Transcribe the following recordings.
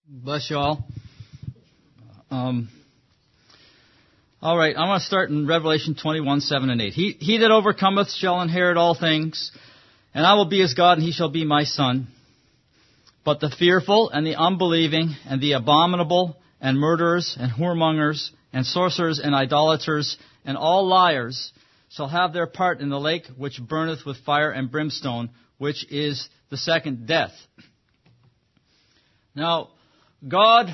Bless you all. All right, I'm going to start in Revelation 21, 7 and 8. He that overcometh shall inherit all things, and I will be his God, and he shall be my son. But the fearful, and the unbelieving, and the abominable, and murderers, and whoremongers, and sorcerers, and idolaters, and all liars shall have their part in the lake which burneth with fire and brimstone, which is the second death. Now, God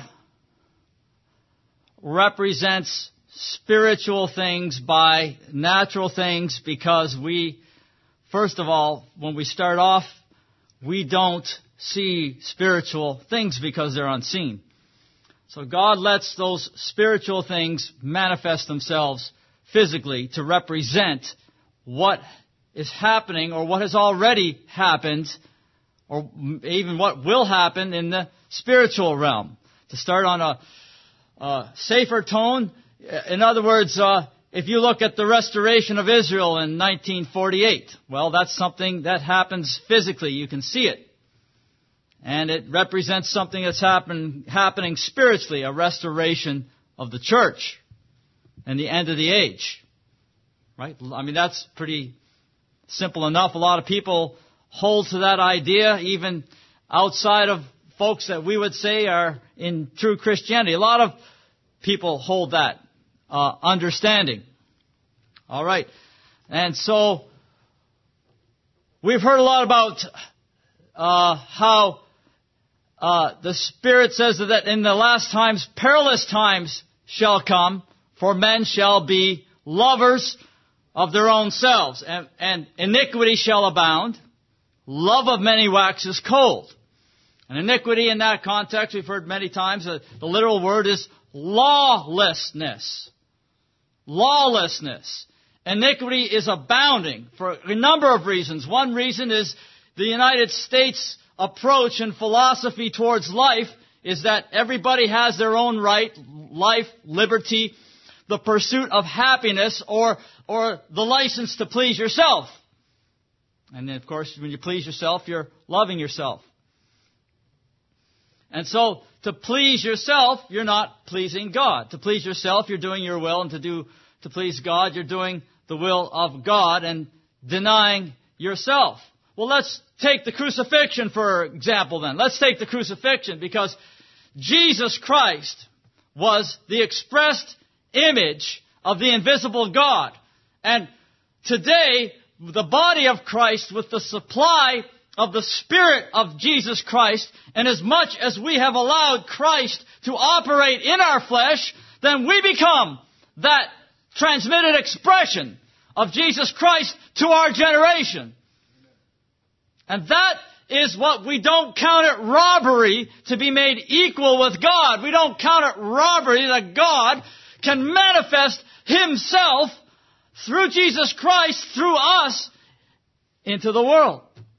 represents spiritual things by natural things because we, first of all, when we start off, we don't see spiritual things because they're unseen. So God lets those spiritual things manifest themselves physically to represent what is happening or what has already happened or even what will happen in the spiritual realm. To start on a safer tone, in other words, if you look at the restoration of Israel in 1948, well, that's something that happens physically. You can see it. And it represents something that's happening spiritually, a restoration of the church and the end of the age. Right? I mean, that's pretty simple enough. A lot of people hold to that idea, even outside of folks that we would say are in true Christianity. A lot of people hold that understanding. All right. And so we've heard a lot about how the Spirit says that in the last times, perilous times shall come, for men shall be lovers of their own selves, and iniquity shall abound. Love of many waxes cold. And iniquity in that context, we've heard many times, the literal word is lawlessness. Lawlessness. Iniquity is abounding for a number of reasons. One reason is the United States approach and philosophy towards life is that everybody has their own right, life, liberty, the pursuit of happiness, or the license to please yourself. And then, of course, when you please yourself, you're loving yourself. And so, to please yourself, you're not pleasing God. To please yourself, you're doing your will, and to please God, you're doing the will of God and denying yourself. Well, let's take the crucifixion, for example, then. Let's take the crucifixion, because Jesus Christ was the expressed image of the invisible God. And today, the body of Christ, with the supply of the Spirit of Jesus Christ, and as much as we have allowed Christ to operate in our flesh, then we become that transmitted expression of Jesus Christ to our generation. And that is what we don't count it robbery to be made equal with God. We don't count it robbery that God can manifest Himself through Jesus Christ, through us, into the world.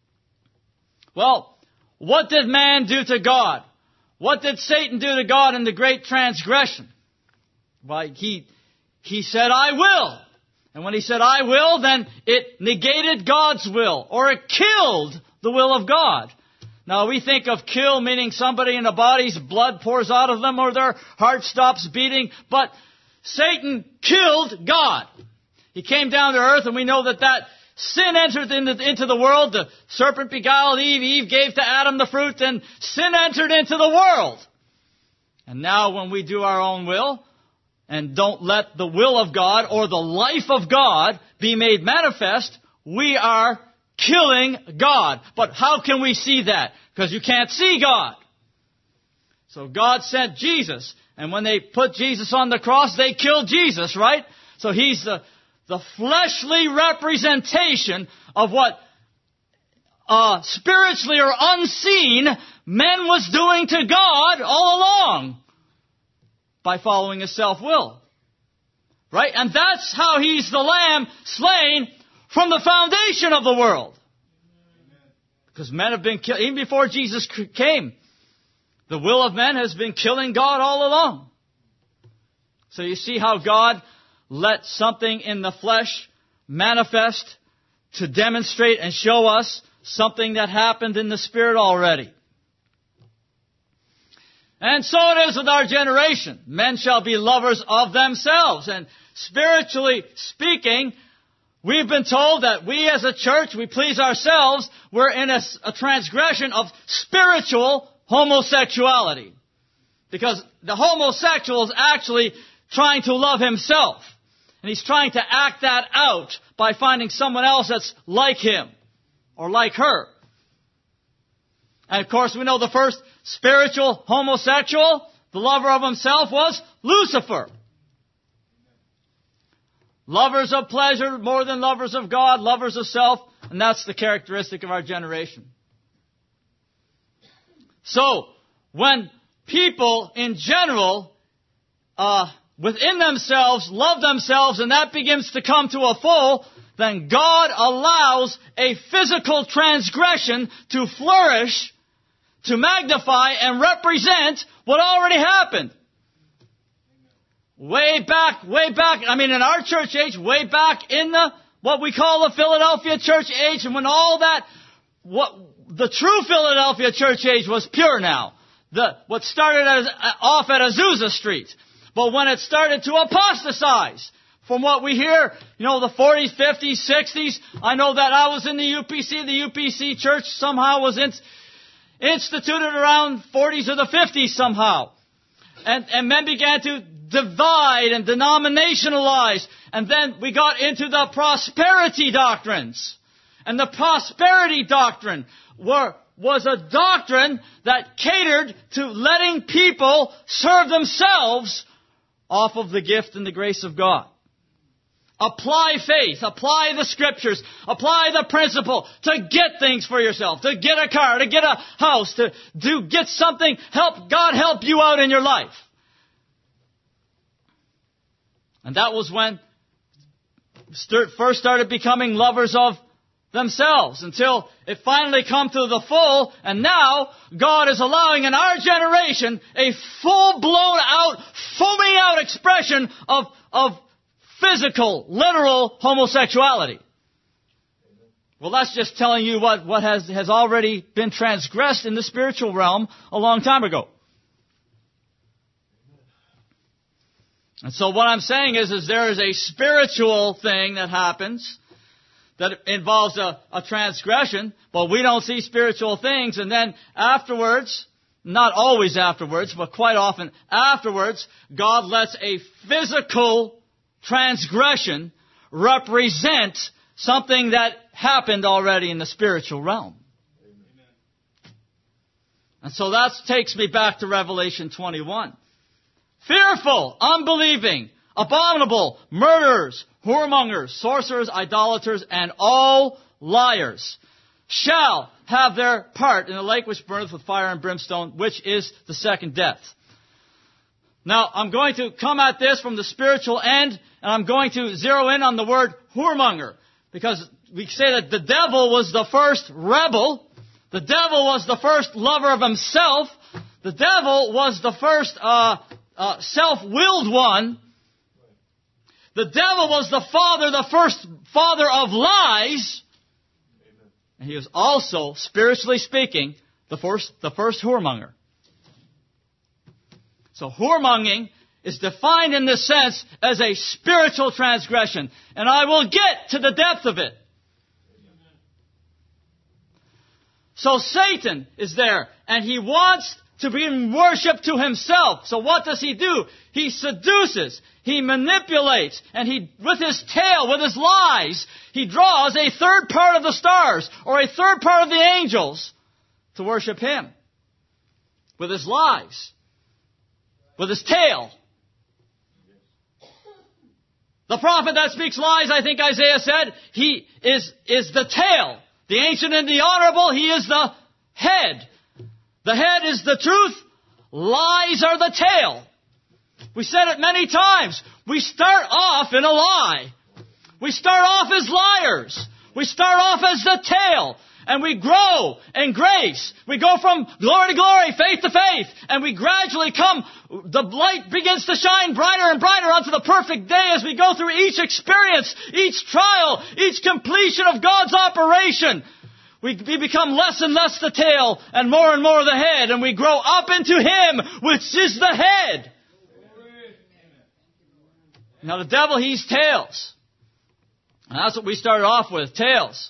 Well, what did man do to God? What did Satan do to God in the great transgression? Why, he said, I will. And when he said, I will, then it negated God's will, or it killed the will of God. Now, we think of kill meaning somebody in the body's blood pours out of them, or their heart stops beating, but Satan killed God. He came down to earth, and we know that sin entered into the world. The serpent beguiled Eve. Eve gave to Adam the fruit, and sin entered into the world. And now when we do our own will and don't let the will of God or the life of God be made manifest, we are killing God. But how can we see that? Because you can't see God. So God sent Jesus. And when they put Jesus on the cross, they killed Jesus, right? So He's the fleshly representation of what spiritually or unseen men was doing to God all along by following His self-will. Right? And that's how He's the Lamb slain from the foundation of the world. Because men have been killed, even before Jesus came. The will of men has been killing God all along. So you see how God let something in the flesh manifest to demonstrate and show us something that happened in the Spirit already. And so it is with our generation. Men shall be lovers of themselves. And spiritually speaking, we've been told that we as a church, we please ourselves. We're in a transgression of spiritual homosexuality. Because the homosexual is actually trying to love himself. And he's trying to act that out by finding someone else that's like him or like her. And of course, we know the first spiritual homosexual, the lover of himself, was Lucifer. Lovers of pleasure more than lovers of God, lovers of self, and that's the characteristic of our generation. So, when people in general, within themselves, love themselves, and that begins to come to a full, then God allows a physical transgression to flourish, to magnify and represent what already happened. Way back, in our church age, way back in what we call the Philadelphia church age, and when all that, the true Philadelphia church age was pure now. What started off at Azusa Street. But when it started to apostatize, from what we hear, the 40s, 50s, 60s, I know that I was in the UPC. The UPC church somehow was instituted around 40s or the 50s somehow. And men began to divide and denominationalize. And then we got into the prosperity doctrines. And the prosperity doctrine was a doctrine that catered to letting people serve themselves off of the gift and the grace of God. Apply faith, apply the scriptures, apply the principle to get things for yourself, to get a car, to get a house, to get something, God help you out in your life. And that was when first started becoming lovers of themselves, until it finally come to the full, and now God is allowing in our generation a full-blown out, foaming out expression of physical, literal homosexuality. Well, that's just telling you what has already been transgressed in the spiritual realm a long time ago. And so what I'm saying is there is a spiritual thing that happens that involves a transgression, but we don't see spiritual things. And then afterwards, not always afterwards, but quite often afterwards, God lets a physical transgression represent something that happened already in the spiritual realm. Amen. And so that takes me back to Revelation 21. Fearful, unbelieving, abominable, murderers, whoremongers, sorcerers, idolaters, and all liars shall have their part in the lake which burneth with fire and brimstone, which is the second death. Now, I'm going to come at this from the spiritual end, and I'm going to zero in on the word whoremonger, because we say that the devil was the first rebel. The devil was the first lover of himself. The devil was the first self-willed one. The devil was the first father of lies. And he was also, spiritually speaking, the first whoremonger. So whoremongering is defined in this sense as a spiritual transgression. And I will get to the depth of it. So Satan is there, and he wants to bring worship to himself. So what does he do? He seduces, he manipulates, and with his tail, with his lies, he draws a third part of the stars, or a third part of the angels, to worship him. With his lies. With his tail. The prophet that speaks lies, I think Isaiah said, he is the tail. The ancient and the honorable, he is the head. The head is the truth. Lies are the tail. We said it many times. We start off in a lie. We start off as liars. We start off as the tail. And we grow in grace. We go from glory to glory, faith to faith. And we gradually the light begins to shine brighter and brighter onto the perfect day as we go through each experience, each trial, each completion of God's operation. We become less and less the tail and more the head, and we grow up into Him, which is the head. Now the devil, he's tails. And that's what we started off with, tails.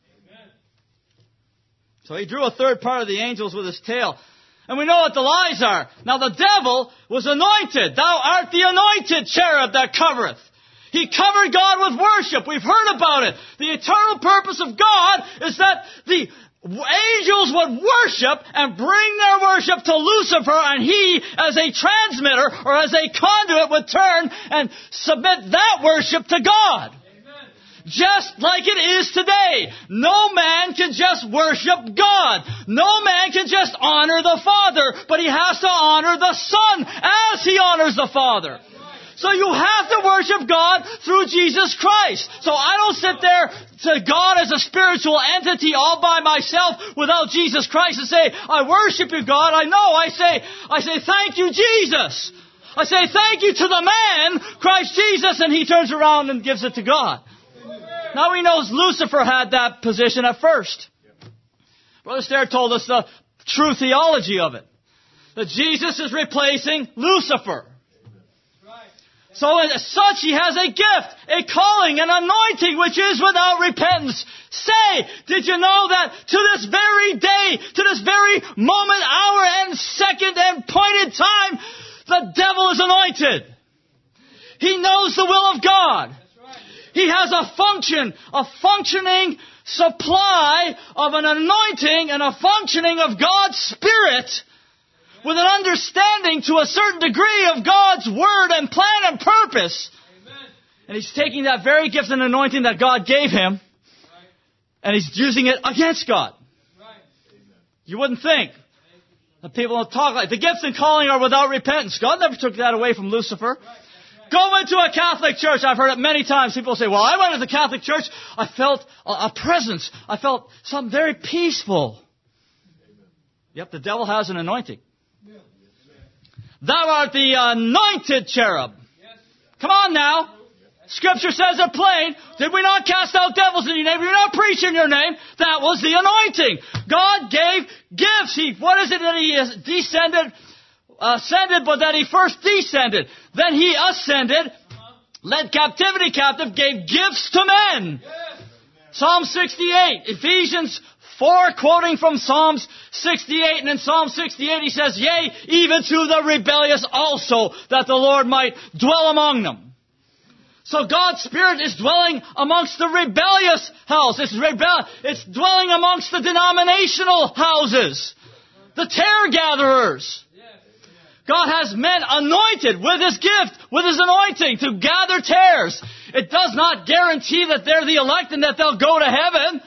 So he drew a third part of the angels with his tail. And we know what the lies are. Now the devil was anointed. Thou art the anointed cherub that covereth. He covered God with worship. We've heard about it. The eternal purpose of God is that the angels would worship and bring their worship to Lucifer, and he, as a transmitter or as a conduit, would turn and submit that worship to God. Just like it is today. No man can just worship God. No man can just honor the Father, but he has to honor the Son as he honors the Father. So you have to worship God through Jesus Christ. So I don't sit there to God as a spiritual entity all by myself without Jesus Christ and say, I worship you, God. I know. I say, thank you, Jesus. I say, thank you to the man, Christ Jesus, and he turns around and gives it to God. Now we know Lucifer had that position at first. Brother Stair told us the true theology of it. That Jesus is replacing Lucifer. So as such, he has a gift, a calling, an anointing which is without repentance. Say, did you know that to this very day, to this very moment, hour, and second, and point in time, the devil is anointed. He knows the will of God. He has a function, a functioning supply of an anointing and a functioning of God's Spirit with an understanding to a certain degree of God's Word and plan and purpose. Amen. And he's taking that very gift and anointing that God gave him, and he's using it against God. Right. You wouldn't think that people don't talk like the gifts and calling are without repentance. God never took that away from Lucifer. Right. Go into a Catholic church. I've heard it many times. People say, well, I went to the Catholic church. I felt a presence. I felt something very peaceful. Yep, the devil has an anointing. Thou art the anointed cherub. Come on now. Scripture says it plain. Did we not cast out devils in your name? Did we not preach in your name? That was the anointing. God gave gifts. What is it that he ascended, but that he first descended. Then he ascended, led captivity captive, gave gifts to men. Psalm 68, Ephesians 4, quoting from Psalms 68. And in Psalm 68 he says, yea, even to the rebellious also, that the Lord might dwell among them. So God's Spirit is dwelling amongst the rebellious house. It's dwelling amongst the denominational houses, the tear gatherers. God has men anointed with His gift, with His anointing to gather tares. It does not guarantee that they're the elect and that they'll go to heaven.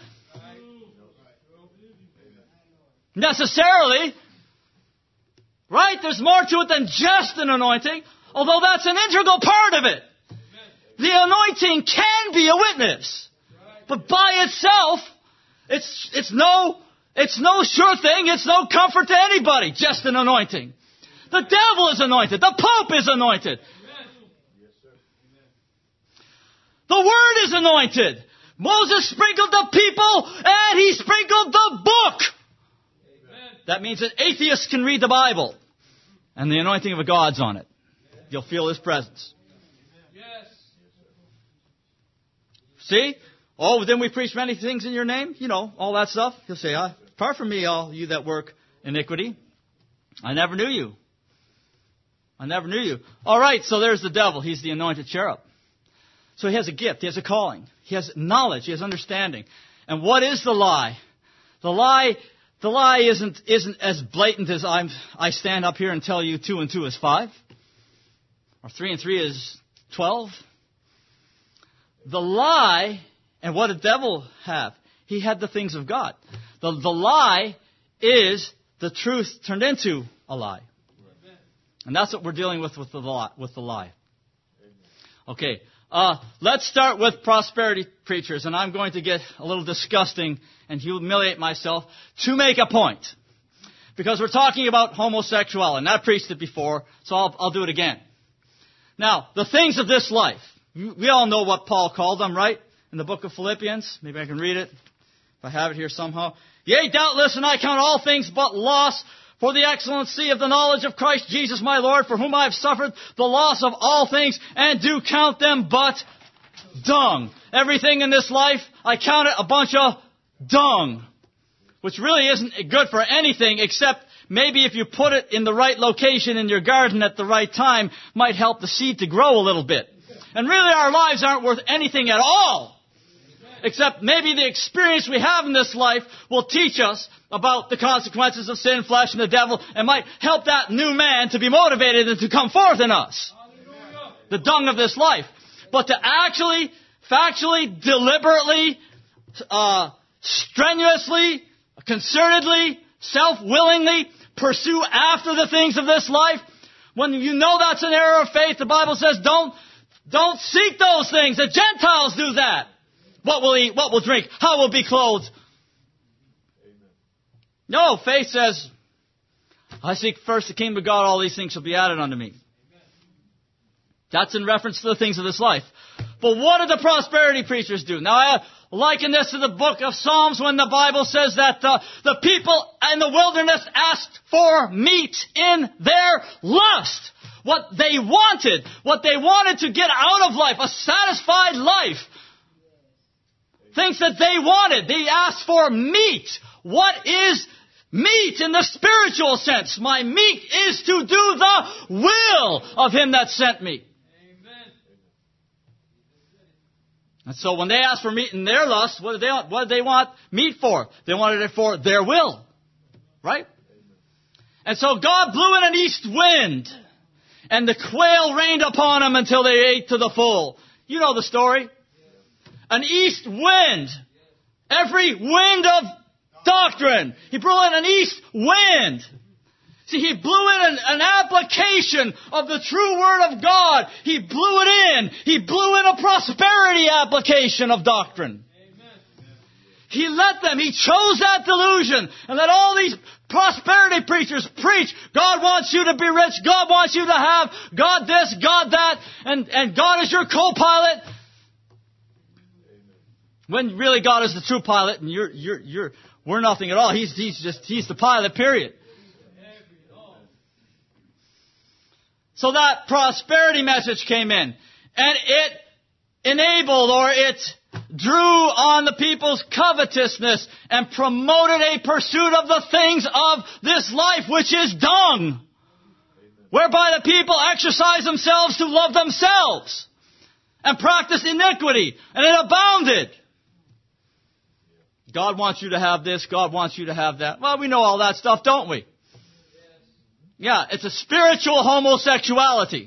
Necessarily. Right? There's more to it than just an anointing, although that's an integral part of it. The anointing can be a witness. But by itself, it's no sure thing. It's no comfort to anybody. Just an anointing. The devil is anointed. The Pope is anointed. The Word is anointed. Moses sprinkled the people and he sprinkled the book. That means that atheists can read the Bible. And the anointing of God's on it. You'll feel His presence. See? Oh, then we preach many things in your name. You know, all that stuff. He'll say, apart from me, all you that work iniquity, I never knew you. I never knew you. All right, so there's the devil. He's the anointed cherub. So he has a gift. He has a calling. He has knowledge. He has understanding. And what is the lie? The lie isn't as blatant as I stand up here and tell you 2 and 2 is 5. Or 3 and 3 is 12. The lie, and what did the devil have? He had the things of God. The lie is the truth turned into a lie. And that's what we're dealing with the lie. Okay, let's start with prosperity preachers. And I'm going to get a little disgusting and humiliate myself to make a point. Because we're talking about homosexuality. And I preached it before, so I'll do it again. Now, the things of this life. We all know what Paul called them, right? In the book of Philippians. Maybe I can read it. If I have it here somehow. Yea, doubtless, and I count all things but loss for the excellency of the knowledge of Christ Jesus my Lord, for whom I have suffered the loss of all things, and do count them but dung. Everything in this life, I count it a bunch of dung. Which really isn't good for anything, except maybe if you put it in the right location in your garden at the right time, might help the seed to grow a little bit. And really our lives aren't worth anything at all. Except maybe the experience we have in this life will teach us about the consequences of sin, flesh, and the devil, and might help that new man to be motivated and to come forth in us. The dung of this life. But to actually, factually, deliberately, strenuously, concertedly, self-willingly pursue after the things of this life, when you know that's an error of faith, the Bible says don't seek those things. The Gentiles do that. What will eat? What will drink? How will be clothed? Amen. No, faith says, I seek first the kingdom of God, all these things shall be added unto me. Amen. That's in reference to the things of this life. But what do the prosperity preachers do? Now, I liken this to the book of Psalms when the Bible says that the people in the wilderness asked for meat in their lust. What they wanted to get out of life, a satisfied life. Things that they wanted. They asked for meat. What is meat in the spiritual sense? My meat is to do the will of Him that sent me. Amen. And so when they asked for meat in their lust, what did they want meat for? They wanted it for their will. Right? And so God blew in an east wind. And the quail rained upon them until they ate to the full. You know the story. An east wind. Every wind of doctrine. He blew in an east wind. See, He blew in an application of the true Word of God. He blew it in. He blew in a prosperity application of doctrine. He let them. He chose that delusion and let all these prosperity preachers preach. God wants you to be rich. God wants you to have God this, God that, and God is your co-pilot. When really God is the true pilot and we're nothing at all. He's the pilot, period. So that prosperity message came in. And it enabled or it drew on the people's covetousness and promoted a pursuit of the things of this life, which is dung. Whereby the people exercise themselves to love themselves and practice iniquity. And it abounded. God wants you to have this. God wants you to have that. Well, we know all that stuff, don't we? Yeah, it's a spiritual homosexuality.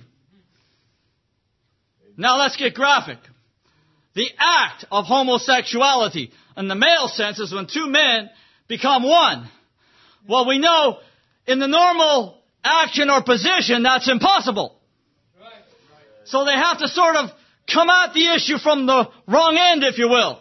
Now let's get graphic. The act of homosexuality in the male sense is when two men become one. Well, we know in the normal action or position that's impossible. So they have to sort of come at the issue from the wrong end, if you will.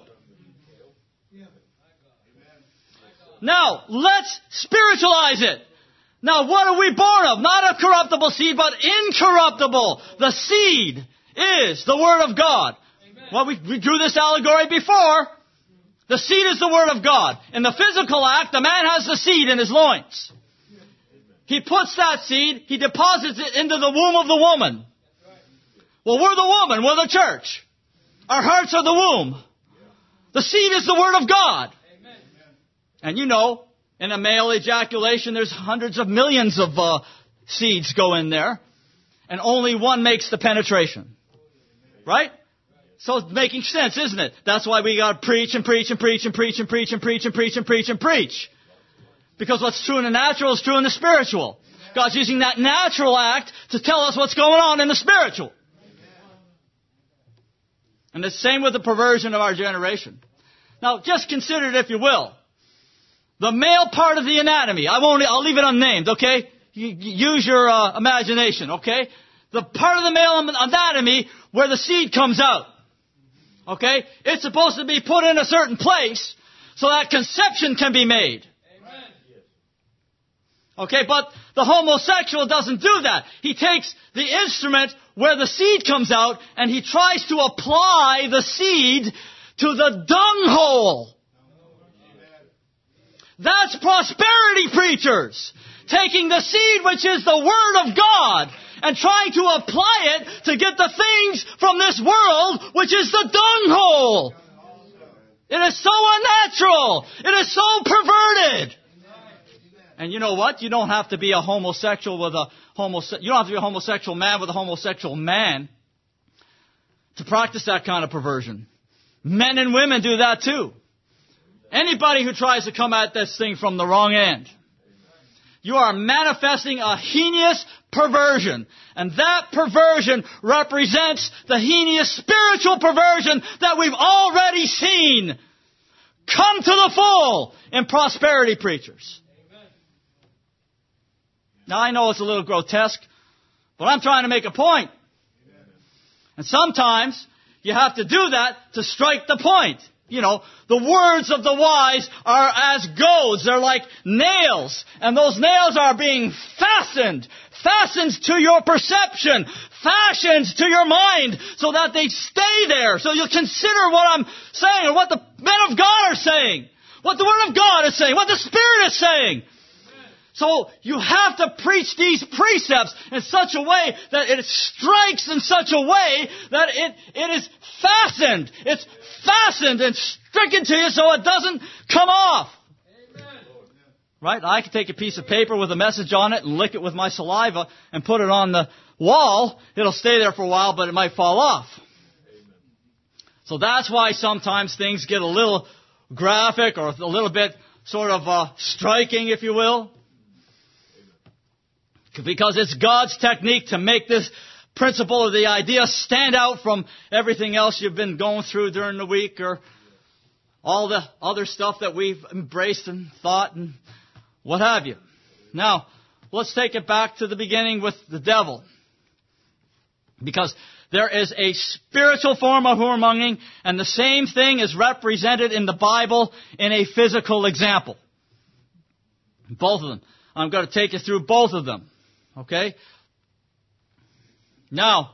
Now, let's spiritualize it. Now, what are we born of? Not a corruptible seed, but incorruptible. The seed is the Word of God. Amen. Well, we drew this allegory before. The seed is the Word of God. In the physical act, the man has the seed in his loins. He puts that seed, he deposits it into the womb of the woman. Well, we're the woman, we're the church. Our hearts are the womb. The seed is the Word of God. And you know, in a male ejaculation, there's hundreds of millions of seeds go in there. And only one makes the penetration. Right? So it's making sense, isn't it? That's why we got to preach and preach and preach and preach and preach and preach and preach and preach and preach. Because what's true in the natural is true in the spiritual. God's using that natural act to tell us what's going on in the spiritual. And the same with the perversion of our generation. Now, just consider it if you will. The male part of the anatomy. I'll leave it unnamed, okay? Use your imagination, okay? The part of the male anatomy where the seed comes out. Okay? It's supposed to be put in a certain place so that conception can be made. Amen. Okay, but the homosexual doesn't do that. He takes the instrument where the seed comes out and he tries to apply the seed to the dung hole. That's prosperity preachers. Taking the seed, which is the Word of God, and trying to apply it to get the things from this world, which is the dunghole. It is so unnatural. It is so perverted. And you know what? You don't have to be a homosexual with a you don't have to be a homosexual man with a homosexual man to practice that kind of perversion. Men and women do that too. Anybody who tries to come at this thing from the wrong end, you are manifesting a heinous perversion. And that perversion represents the heinous spiritual perversion that we've already seen come to the full in prosperity preachers. Now, I know it's a little grotesque, but I'm trying to make a point. And sometimes you have to do that to strike the point. You know, the words of the wise are as goads. They're like nails. And those nails are being fastened to your perception, fashioned to your mind, so that they stay there. So you'll consider what I'm saying, or what the men of God are saying, what the Word of God is saying, what the Spirit is saying. So you have to preach these precepts in such a way that it strikes in such a way that it is fastened. It's fastened and stricken to you so it doesn't come off. Amen. Right? I can take a piece of paper with a message on it and lick it with my saliva and put it on the wall. It'll stay there for a while, but it might fall off. Amen. So that's why sometimes things get a little graphic or a little bit sort of striking, if you will. Because it's God's technique to make this principle or the idea stand out from everything else you've been going through during the week, or all the other stuff that we've embraced and thought and what have you. Now, let's take it back to the beginning with the devil. Because there is a spiritual form of whoremongering, and the same thing is represented in the Bible in a physical example. Both of them. I'm going to take you through both of them. Okay? Now,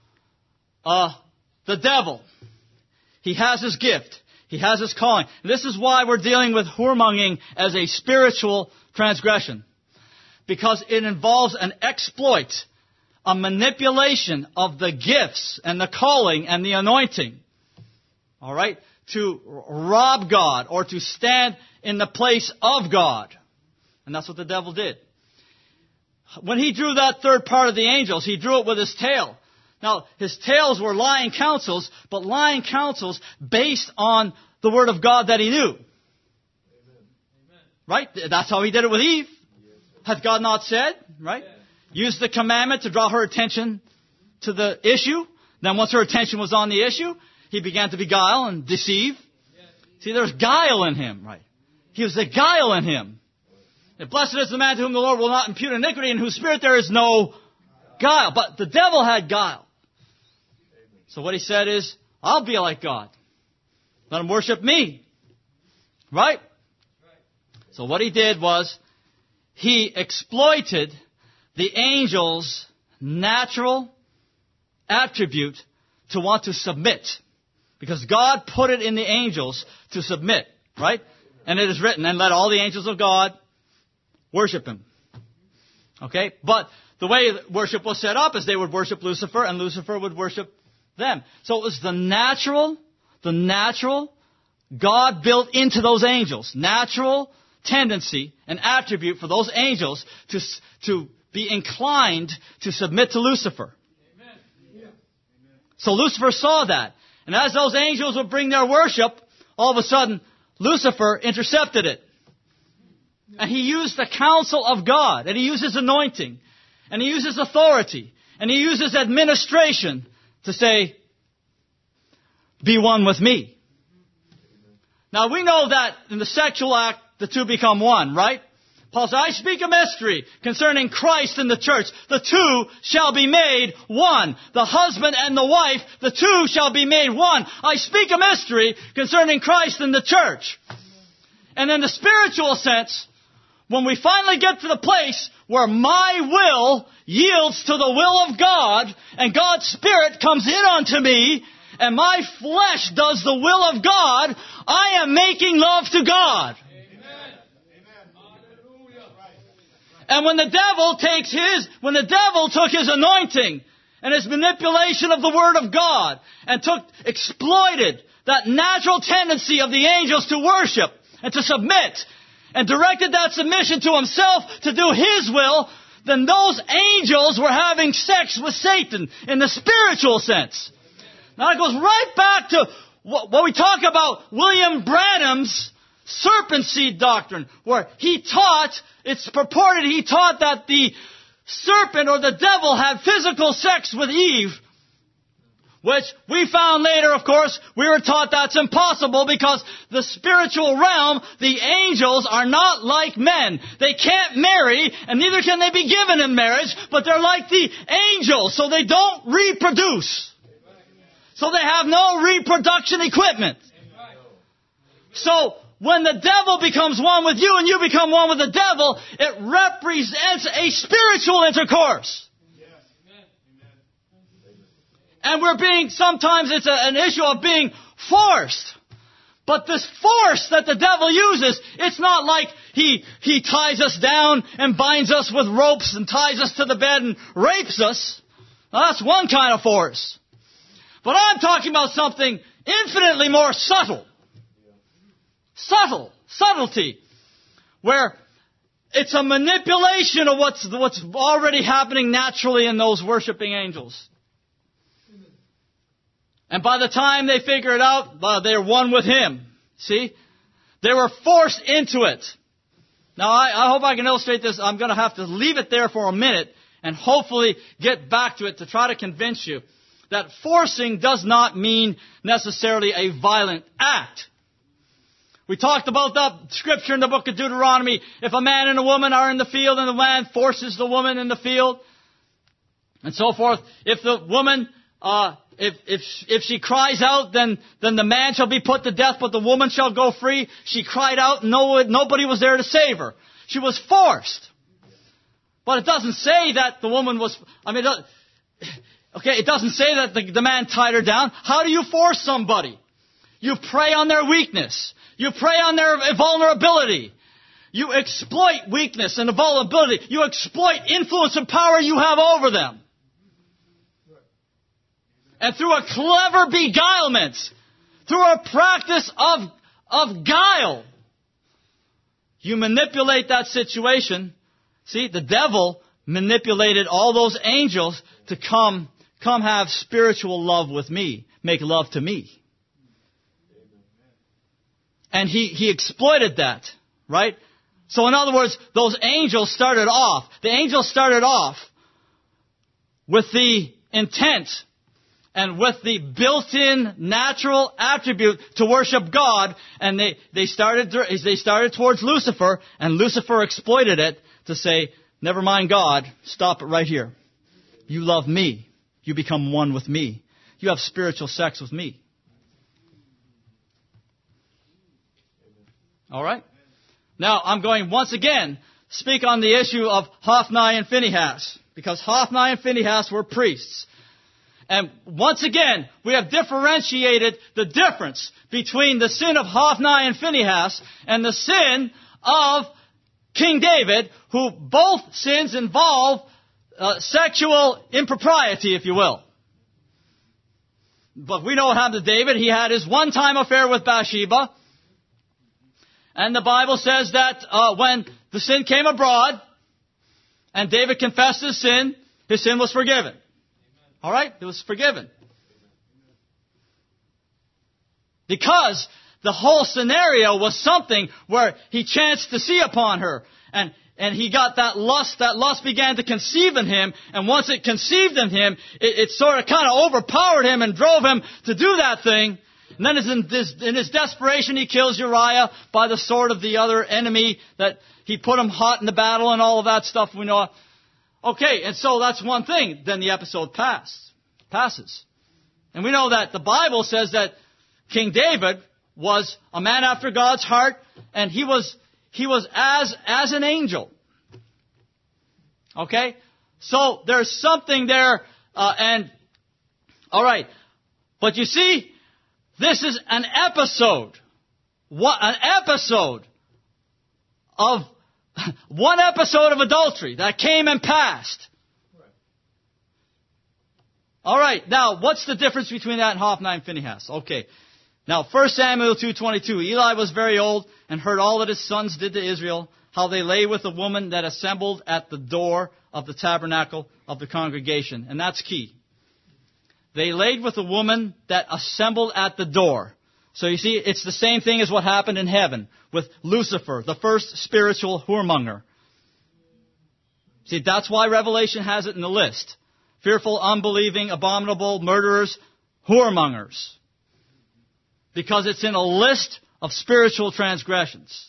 the devil, he has his gift. He has his calling. This is why we're dealing with whoremongering as a spiritual transgression. Because it involves an exploit, a manipulation of the gifts and the calling and the anointing. All right? To rob God or to stand in the place of God. And that's what the devil did. When he drew that third part of the angels, he drew it with his tail. Now, his tails were lying counsels, but lying counsels based on the Word of God that he knew. Amen. Right? That's how he did it with Eve. Had God not said? Right? Used the commandment to draw her attention to the issue. Then once her attention was on the issue, he began to beguile and deceive. See, there's guile in him, right? He was the guile in him. Blessed is the man to whom the Lord will not impute iniquity, in whose spirit there is no guile. But the devil had guile. So what he said is, I'll be like God. Let him worship me. Right? So what he did was, he exploited the angel's natural attribute to want to submit. Because God put it in the angels to submit. Right? And it is written, and let all the angels of God worship him. Okay? But the way worship was set up is they would worship Lucifer and Lucifer would worship them. So it was the natural God built into those angels. Natural tendency and attribute for those angels to be inclined to submit to Lucifer. Amen. So Lucifer saw that. And as those angels would bring their worship, all of a sudden Lucifer intercepted it. And he used the counsel of God, and he used his anointing, and he used his authority, and he used his administration to say, be one with me. Now we know that in the sexual act, the two become one, right? Paul said, I speak a mystery concerning Christ and the church. The two shall be made one. The husband and the wife, the two shall be made one. I speak a mystery concerning Christ and the church. And in the spiritual sense, when we finally get to the place where my will yields to the will of God, and God's Spirit comes in unto me, and my flesh does the will of God, I am making love to God. Amen. And when the devil took his anointing and his manipulation of the Word of God and exploited that natural tendency of the angels to worship and to submit and directed that submission to himself to do his will, then those angels were having sex with Satan in the spiritual sense. Now it goes right back to what we talk about William Branham's serpent seed doctrine, where he taught that the serpent or the devil had physical sex with Eve, which we found later, of course, we were taught that's impossible because the spiritual realm, the angels are not like men. They can't marry, and neither can they be given in marriage, but they're like the angels, so they don't reproduce. So they have no reproduction equipment. So when the devil becomes one with you and you become one with the devil, it represents a spiritual intercourse. And sometimes it's an issue of being forced. But this force that the devil uses, it's not like he ties us down and binds us with ropes and ties us to the bed and rapes us. Now that's one kind of force. But I'm talking about something infinitely more subtle. Subtlety. Where it's a manipulation of what's already happening naturally in those worshiping angels. And by the time they figure it out, they're one with Him. See? They were forced into it. Now, I hope I can illustrate this. I'm going to have to leave it there for a minute and hopefully get back to it to try to convince you that forcing does not mean necessarily a violent act. We talked about that scripture in the book of Deuteronomy. If a man and a woman are in the field and the man forces the woman in the field and so forth, if the woman... If she cries out, then the man shall be put to death, but the woman shall go free. She cried out, and nobody was there to save her. She was forced. But it doesn't say that the woman was... it doesn't say that the man tied her down. How do you force somebody? You prey on their weakness. You prey on their vulnerability. You exploit weakness and vulnerability. You exploit influence and power you have over them. And through a clever beguilement, through a practice of guile, you manipulate that situation. See, the devil manipulated all those angels to come have spiritual love with me, make love to me. And he exploited that, right? So in other words, the angels started off with the intent and with the built-in natural attribute to worship God, and they started towards Lucifer, and Lucifer exploited it to say, never mind God, stop it right here. You love me. You become one with me. You have spiritual sex with me. All right? Now, I'm going once again speak on the issue of Hophni and Phinehas, because Hophni and Phinehas were priests. And once again, we have differentiated the difference between the sin of Hophni and Phinehas and the sin of King David, who both sins involve sexual impropriety, if you will. But we know what happened to David. He had his one-time affair with Bathsheba. And the Bible says that when the sin came abroad and David confessed his sin was forgiven. All right? It was forgiven. Because the whole scenario was something where he chanced to see upon her. And he got that lust. That lust began to conceive in him. And once it conceived in him, it sort of kind of overpowered him and drove him to do that thing. And then in his desperation, he kills Uriah by the sword of the other enemy, that he put him hot in the battle and all of that stuff we know. Okay, and so that's one thing. Then the episode passes. And we know that the Bible says that King David was a man after God's heart, and he was as an angel. Okay? So there's something there, and all right. But you see, this is an episode. An episode of One episode of adultery that came and passed. All right, now, what's the difference between that and Hophni and Phinehas? Okay. Now, 1 Samuel 2:22. Eli was very old and heard all that his sons did to Israel, how they lay with a woman that assembled at the door of the tabernacle of the congregation. And that's key. They laid with a woman that assembled at the door. So you see, it's the same thing as what happened in heaven with Lucifer, the first spiritual whoremonger. See, that's why Revelation has it in the list. Fearful, unbelieving, abominable, murderers, whoremongers. Because it's in a list of spiritual transgressions.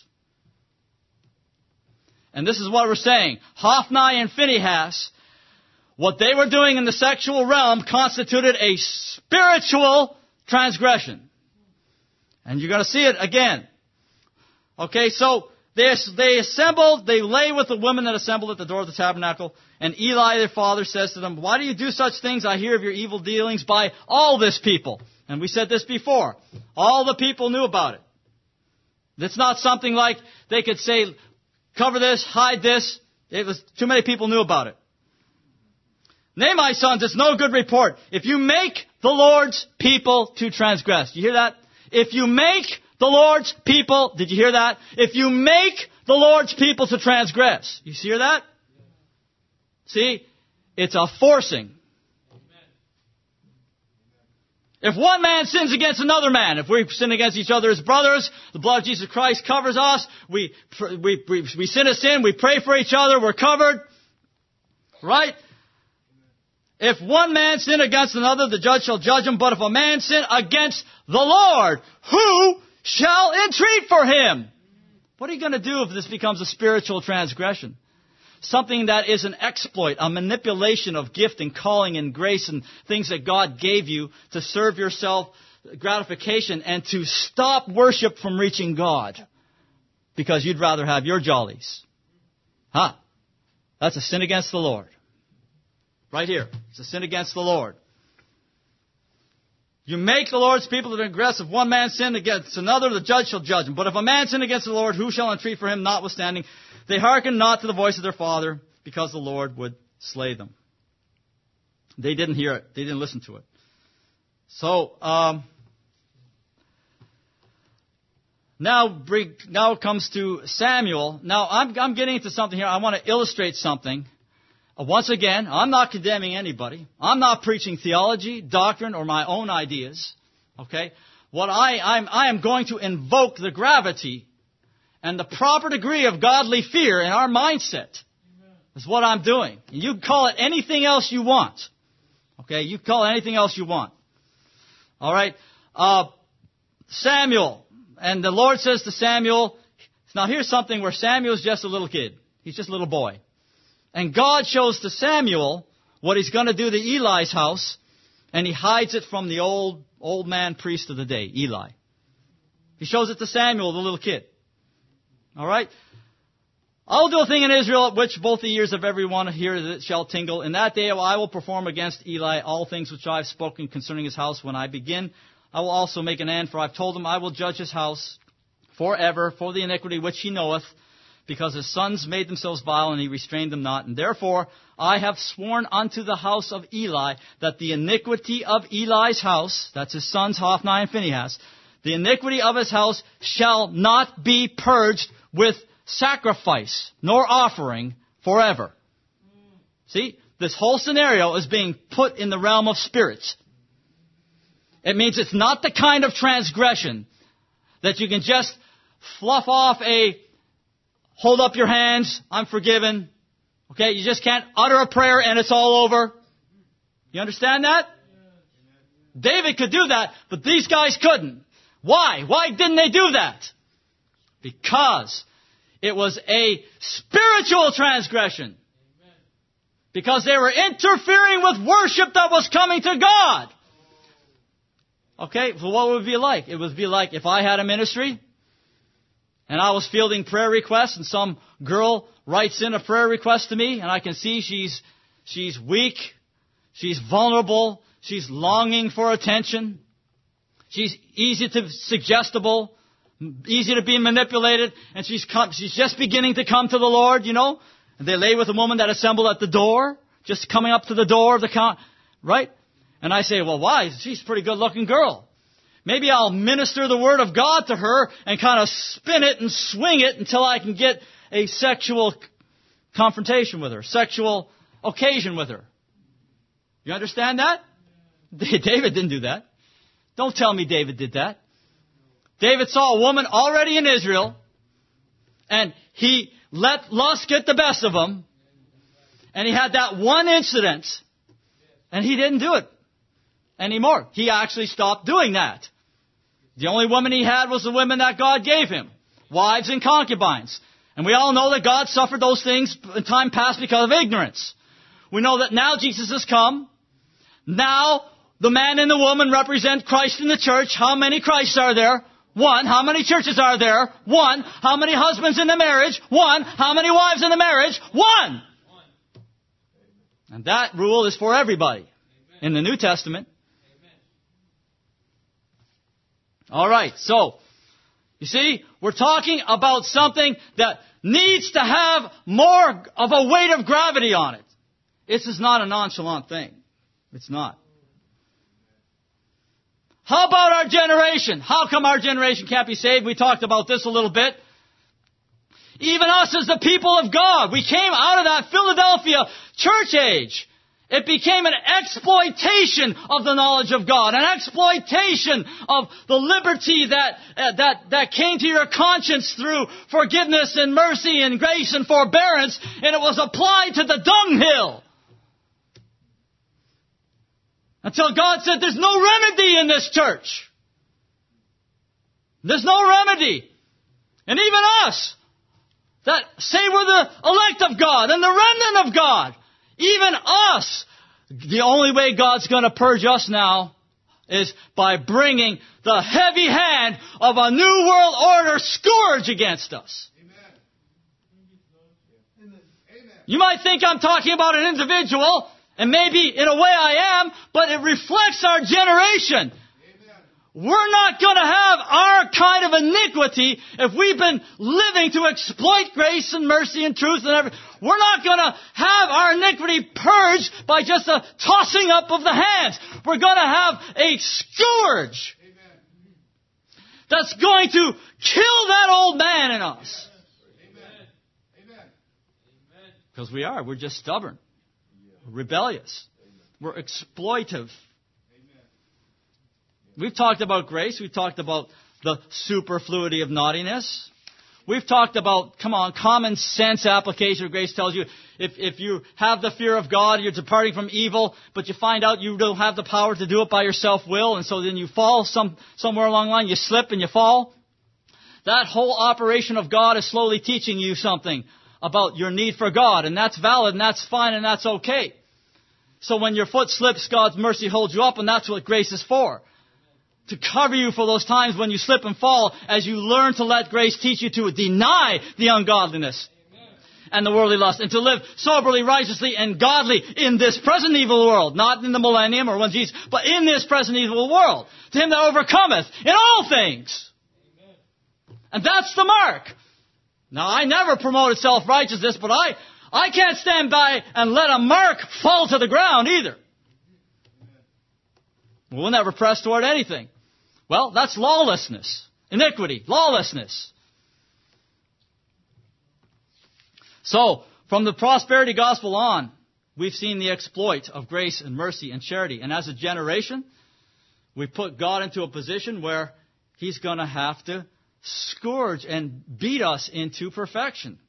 And this is what we're saying. Hophni and Phinehas, what they were doing in the sexual realm constituted a spiritual transgression. And you're going to see it again. Okay, so they assembled, they lay with the women that assembled at the door of the tabernacle. And Eli, their father, says to them, why do you do such things? I hear of your evil dealings by all this people. And we said this before. All the people knew about it. It's not something like they could say, cover this, hide this. It was too many people knew about it. Nay, my sons, it's no good report. If you make the Lord's people to transgress. You hear that? If you make the Lord's people, did you hear that? If you make the Lord's people to transgress. You hear that? See? It's a forcing. If one man sins against another man, if we sin against each other as brothers, the blood of Jesus Christ covers us. We sin a sin, we pray for each other, we're covered. Right? If one man sin against another, the judge shall judge him. But if a man sin against the Lord, who shall entreat for him? What are you going to do if this becomes a spiritual transgression? Something that is an exploit, a manipulation of gift and calling and grace and things that God gave you to serve yourself gratification and to stop worship from reaching God because you'd rather have your jollies. That's a sin against the Lord. Right here. It's a sin against the Lord. You make the Lord's people to transgress. If one man sin against another, the judge shall judge him. But if a man sin against the Lord, who shall entreat for him? Notwithstanding, they hearkened not to the voice of their father, because the Lord would slay them. They didn't hear it. They didn't listen to it. So, now it comes to Samuel. Now, I'm getting into something here. I want to illustrate something. Once again, I'm not condemning anybody. I'm not preaching theology, doctrine, or my own ideas. Okay? What I am going to invoke the gravity and the proper degree of godly fear in our mindset. Is what I'm doing. You can call it anything else you want. Okay? You can call it anything else you want. All right? Samuel. And the Lord says to Samuel, now here's something where Samuel's just a little kid. He's just a little boy. And God shows to Samuel what he's going to do to Eli's house, and he hides it from the old man priest of the day, Eli. He shows it to Samuel, the little kid. All right? I will do a thing in Israel at which both the ears of everyone here shall tingle. In that day I will perform against Eli all things which I have spoken concerning his house. When I begin, I will also make an end, for I have told him I will judge his house forever for the iniquity which he knoweth, because his sons made themselves vile, and he restrained them not. And therefore I have sworn unto the house of Eli that the iniquity of Eli's house, that's his sons Hophni and Phinehas, the iniquity of his house shall not be purged with sacrifice nor offering forever. See, this whole scenario is being put in the realm of spirits. It means it's not the kind of transgression that you can just fluff off hold up your hands, I'm forgiven. Okay, you just can't utter a prayer and it's all over. You understand that? David could do that, but these guys couldn't. Why? Why didn't they do that? Because it was a spiritual transgression. Because they were interfering with worship that was coming to God. Okay, so what would it be like? It would be like if I had a ministry and I was fielding prayer requests, and some girl writes in a prayer request to me, and I can see she's weak, she's vulnerable, she's longing for attention, she's easy to suggestible, easy to be manipulated, and she's just beginning to come to the Lord, you know. And they lay with a woman that assembled at the door, just coming up to the door of the right? And I say, well, why? She's a pretty good-looking girl. Maybe I'll minister the Word of God to her and kind of spin it and swing it until I can get a sexual confrontation with her, sexual occasion with her. You understand that? David didn't do that. Don't tell me David did that. David saw a woman already in Israel, and he let lust get the best of him, and he had that one incident, and he didn't do it anymore. He actually stopped doing that. The only woman he had was the women that God gave him, wives and concubines. And we all know that God suffered those things in time past because of ignorance. We know that now Jesus has come. Now the man and the woman represent Christ in the church. How many Christs are there? One. How many churches are there? One. How many husbands in the marriage? One. How many wives in the marriage? One. And that rule is for everybody in the New Testament. All right, so, you see, we're talking about something that needs to have more of a weight of gravity on it. This is not a nonchalant thing. It's not. How about our generation? How come our generation can't be saved? We talked about this a little bit. Even us as the people of God, we came out of that Philadelphia church age. It became an exploitation of the knowledge of God, an exploitation of the liberty that came to your conscience through forgiveness and mercy and grace and forbearance, and it was applied to the dunghill. Until God said, there's no remedy in this church. There's no remedy. And even us, that say we're the elect of God and the remnant of God, even us, the only way God's going to purge us now is by bringing the heavy hand of a new world order scourge against us. Amen. You might think I'm talking about an individual, and maybe in a way I am, but it reflects our generation. We're not going to have our kind of iniquity if we've been living to exploit grace and mercy and truth and everything. We're not going to have our iniquity purged by just a tossing up of the hands. We're going to have a scourge that's going to kill that old man in us. Because we're just stubborn, rebellious, we're exploitive. We've talked about grace. We've talked about the superfluity of naughtiness. We've talked about, common sense application of grace tells you if you have the fear of God, you're departing from evil, but you find out you don't have the power to do it by your self-will, and so then you fall somewhere along the line, you slip and you fall. That whole operation of God is slowly teaching you something about your need for God, and that's valid, and that's fine, and that's okay. So when your foot slips, God's mercy holds you up, and that's what grace is for. To cover you for those times when you slip and fall as you learn to let grace teach you to deny the ungodliness and the worldly lust, and to live soberly, righteously, and godly in this present evil world, not in the millennium or when Jesus, but in this present evil world. To him that overcometh in all things. And that's the mark. Now, I never promoted self-righteousness, but I can't stand by and let a mark fall to the ground either. We'll never press toward anything. Well, that's lawlessness, iniquity, lawlessness. So, from the prosperity gospel on, we've seen the exploit of grace and mercy and charity. And as a generation, we put God into a position where He's going to have to scourge and beat us into perfection.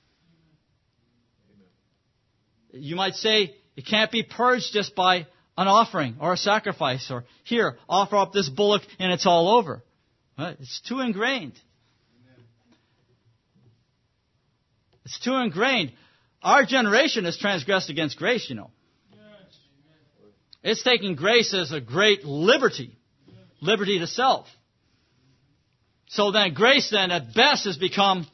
You might say it can't be purged just by an offering or a sacrifice, or here, offer up this bullock and it's all over. It's too ingrained. It's too ingrained. Our generation has transgressed against grace, you know. It's taking grace as a great liberty. Liberty to self. So then grace then at best has become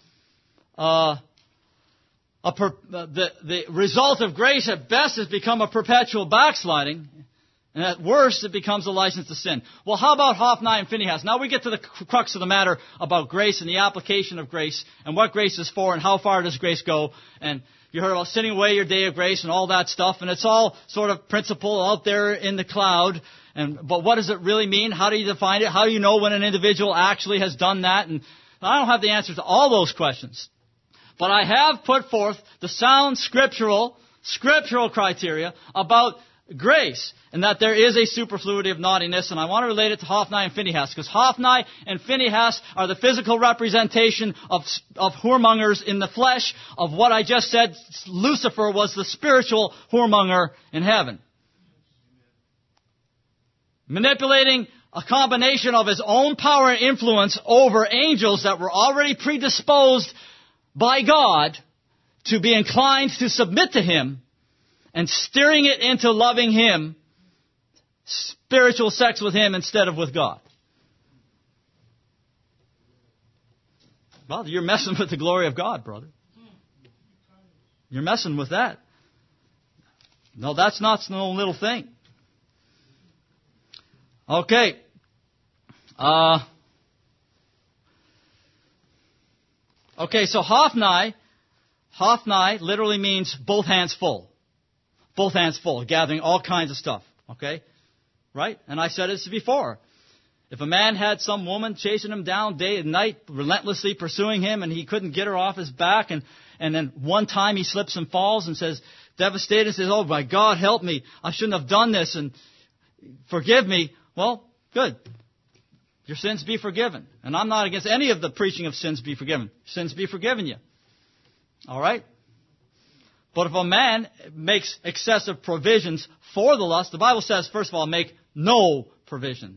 the result of grace at best has become a perpetual backsliding, And at worst, it becomes a license to sin. Well, how about Hophni and Phinehas? Now we get to the crux of the matter about grace and the application of grace and what grace is for and how far does grace go. And you heard about sending away your day of grace and all that stuff. And it's all sort of principle out there in the cloud. But what does it really mean? How do you define it? How do you know when an individual actually has done that? And I don't have the answer to all those questions. But I have put forth the sound scriptural criteria about grace, and that there is a superfluity of naughtiness, and I want to relate it to Hophni and Phinehas, because Hophni and Phinehas are the physical representation of whoremongers in the flesh, of what I just said Lucifer was the spiritual whoremonger in heaven. Manipulating a combination of his own power and influence over angels that were already predisposed by God to be inclined to submit to him, and steering it into loving him, spiritual sex with him instead of with God. Well, you're messing with the glory of God, brother. You're messing with that. No, that's not no little thing. Okay. So Hophni literally means both hands full. Both hands full, gathering all kinds of stuff. Okay? Right? And I said this before. If a man had some woman chasing him down day and night, relentlessly pursuing him, and he couldn't get her off his back, and then one time he slips and falls and says, devastated, says, oh my God, help me. I shouldn't have done this, and forgive me. Well, good. Your sins be forgiven. And I'm not against any of the preaching of sins be forgiven. Sins be forgiven you. All right? But if a man makes excessive provisions for the lust, the Bible says, first of all, make no provision.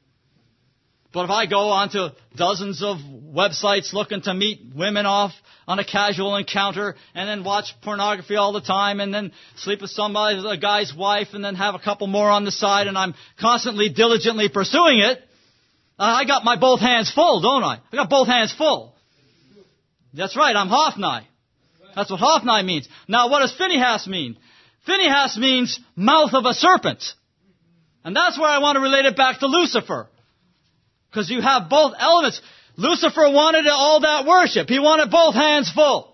But if I go onto dozens of websites looking to meet women off on a casual encounter and then watch pornography all the time and then sleep with somebody, a guy's wife, and then have a couple more on the side, and I'm constantly, diligently pursuing it, I got my both hands full, don't I? I got both hands full. That's right, I'm Hophni. That's what Hophni means. Now, what does Phinehas mean? Phinehas means mouth of a serpent. And that's where I want to relate it back to Lucifer. Because you have both elements. Lucifer wanted all that worship. He wanted both hands full.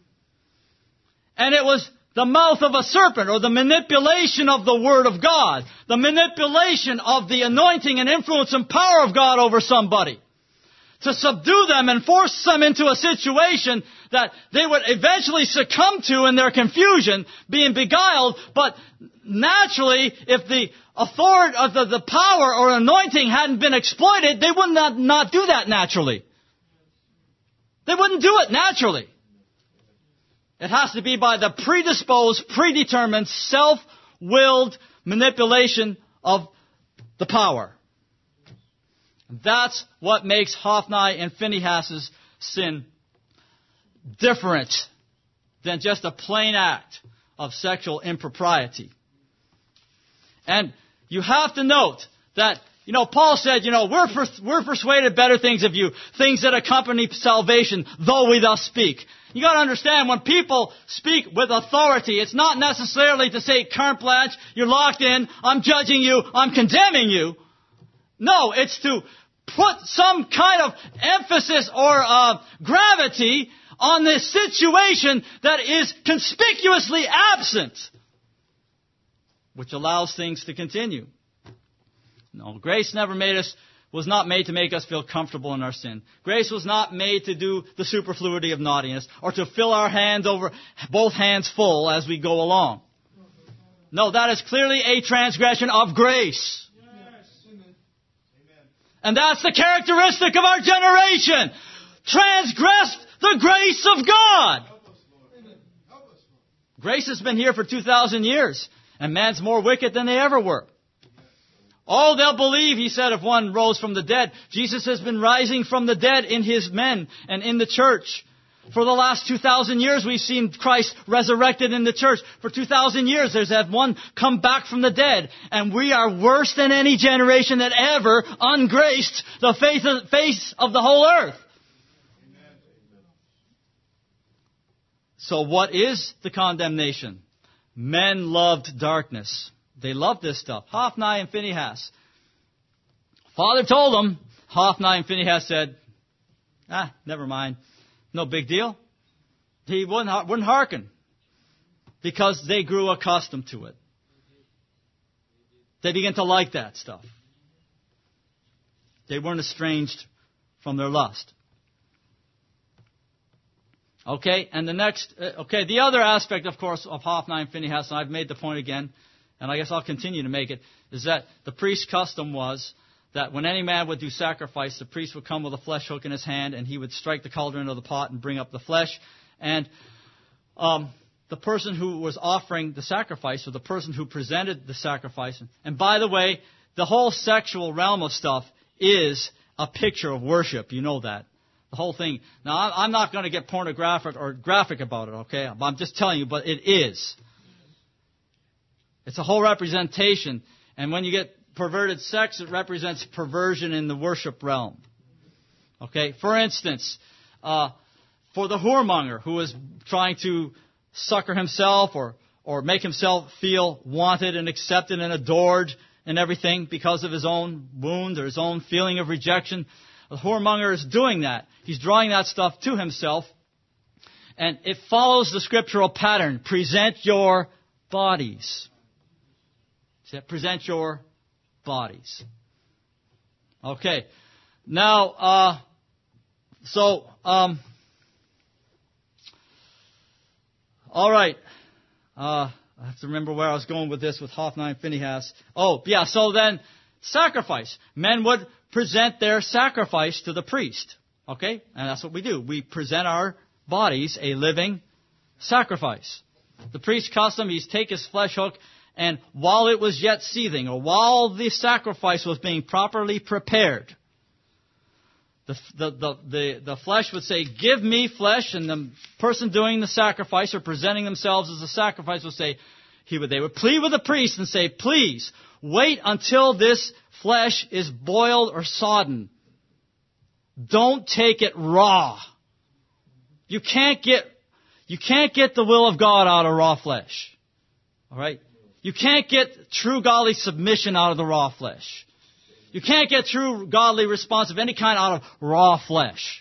And it was the mouth of a serpent, or the manipulation of the Word of God. The manipulation of the anointing and influence and power of God over somebody. To subdue them and force them into a situation that they would eventually succumb to in their confusion, being beguiled. But naturally, if the authority of the power or anointing hadn't been exploited, they would not do that naturally. They wouldn't do it naturally. It has to be by the predisposed, predetermined, self-willed manipulation of the power. That's what makes Hophni and Phinehas' sin different than just a plain act of sexual impropriety. And you have to note that, Paul said, we're persuaded better things of you, things that accompany salvation, though we thus speak. You got to understand, when people speak with authority, it's not necessarily to say, carte blanche, you're locked in, I'm judging you, I'm condemning you. No, it's to put some kind of emphasis or gravity on this situation that is conspicuously absent, which allows things to continue. No, grace was not made to make us feel comfortable in our sin. Grace was not made to do the superfluity of naughtiness or to fill our hands over, both hands full as we go along. No, that is clearly a transgression of grace. And that's the characteristic of our generation. Transgressed the grace of God. Grace has been here for 2,000 years. And man's more wicked than they ever were. Oh, they'll believe, he said, if one rose from the dead. Jesus has been rising from the dead in his men and in the church. For the last 2,000 years, we've seen Christ resurrected in the church. For 2,000 years, there's had one come back from the dead. And we are worse than any generation that ever ungraced the face of the whole earth. So what is the condemnation? Men loved darkness They loved this stuff. Hophni and Phinehas. Father told them. Hophni and Phinehas said, never mind. No big deal. He wouldn't hearken because they grew accustomed to it. They began to like that stuff. They weren't estranged from their lust. Okay, and the other aspect, of course, of Hophni and Phinehas, and I've made the point again, and I guess I'll continue to make it, is that the priest's custom was that when any man would do sacrifice, the priest would come with a flesh hook in his hand, and he would strike the cauldron of the pot and bring up the flesh. And the person who was offering the sacrifice, or the person who presented the sacrifice, and by the way, the whole sexual realm of stuff is a picture of worship. You know that. The whole thing. Now, I'm not going to get pornographic or graphic about it, okay? I'm just telling you, but it is. It's a whole representation. And when you get perverted sex, it represents perversion in the worship realm. Okay? For instance, for the whoremonger who is trying to succor himself or make himself feel wanted and accepted and adored and everything because of his own wound or his own feeling of rejection, the whoremonger is doing that. He's drawing that stuff to himself. And it follows the scriptural pattern. Present your bodies. Present your bodies. Okay. Now, all right. I have to remember where I was going with this with Hophni and Phinehas. Oh, yeah. So then, sacrifice. Men would present their sacrifice to the priest. Okay? And that's what we do. We present our bodies a living sacrifice. The priest's custom, he's take his flesh hook, and while it was yet seething, or while the sacrifice was being properly prepared, the flesh would say, "Give me flesh," and the person doing the sacrifice or presenting themselves as a sacrifice would say, they would plead with the priest and say, "Please, wait until this flesh is boiled or sodden. Don't take it raw." You can't get the will of God out of raw flesh. All right? You can't get true godly submission out of the raw flesh. You can't get true godly response of any kind out of raw flesh.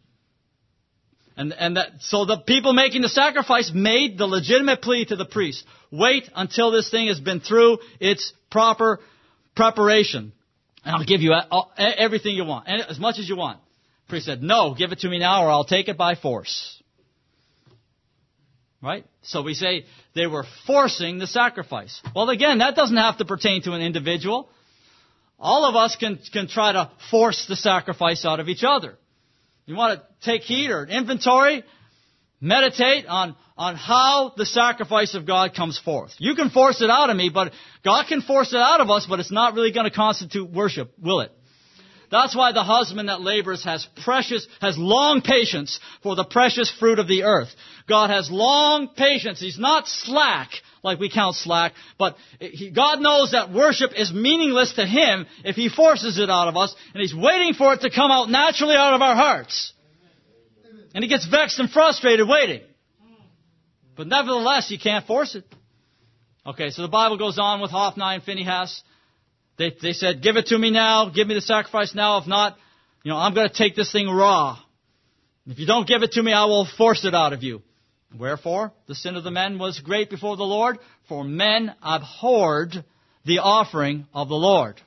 So the people making the sacrifice made the legitimate plea to the priest. Wait until this thing has been through its proper preparation, and I'll give you everything you want, and as much as you want. The priest said, "No, give it to me now, or I'll take it by force." Right? So we say they were forcing the sacrifice. Well, again, that doesn't have to pertain to an individual. All of us can try to force the sacrifice out of each other. You want to take heed or inventory? Meditate on how the sacrifice of God comes forth. You can force it out of me, but God can force it out of us, but it's not really going to constitute worship, will it? That's why the husband that labors has long patience for the precious fruit of the earth. God has long patience. He's not slack, like we count slack, but God knows that worship is meaningless to Him if He forces it out of us, and He's waiting for it to come out naturally out of our hearts. And He gets vexed and frustrated waiting. But nevertheless, He can't force it. Okay, so the Bible goes on with Hophni and Phinehas. They said, "Give it to me now. Give me the sacrifice now. If not, I'm going to take this thing raw. If you don't give it to me, I will force it out of you." Wherefore, the sin of the men was great before the Lord, for men abhorred the offering of the Lord.